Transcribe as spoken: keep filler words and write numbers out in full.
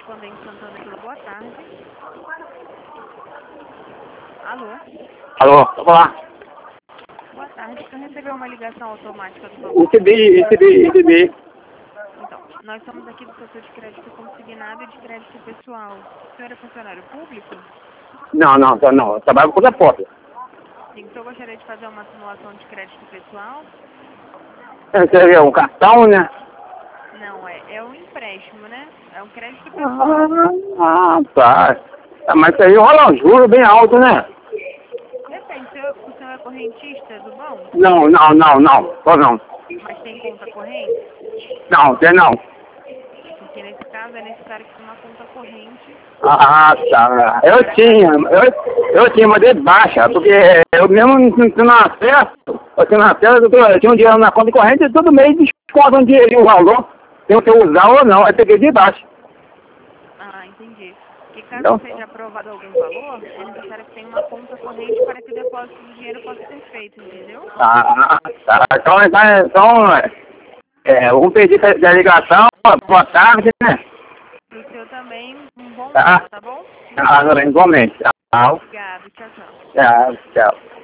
Correspondente Santana Cruz, boa tarde. Alô? Alô, vamos lá. Boa tarde, o senhor recebeu uma ligação automática do banco? Recebi, recebi, recebi. Então, nós somos aqui do setor de crédito consignado e de crédito pessoal. O senhor é funcionário público? Não, não, não, não. Eu trabalho com coisa própria. Sim, o senhor gostaria de fazer uma simulação de crédito pessoal? Você é um cartão, né? Não, é, é um empréstimo, né? É um crédito pessoal. Ah, ah, tá. Ah, mas isso aí rola um juro bem alto, né? Depende, o senhor, o senhor é correntista do banco? Não, não, não, não. Só não. Mas tem conta corrente? Não, tem não. Porque nesse caso é necessário que tenha uma conta corrente. Ah, tá. Eu tinha, eu, eu tinha, mas de baixa, porque eu mesmo não tinha acesso. Eu tinha acesso, eu, eu tinha um dinheiro na conta corrente e todo mês desconta um dinheirinho, o valor. Tem que usar ou não, aí peguei de baixo. Ah, entendi. Porque caso Então, seja aprovado algum valor, é necessário que tenha uma conta corrente para que o depósito do dinheiro possa ser feito, entendeu? ah, tá. Então, então, então é, vamos pedir a ligação, boa tarde, né? Para o senhor também, um bom Tá? dia, tá bom? Ah, igualmente. Tchau. Obrigado, tchau, tchau. Tchau, tchau.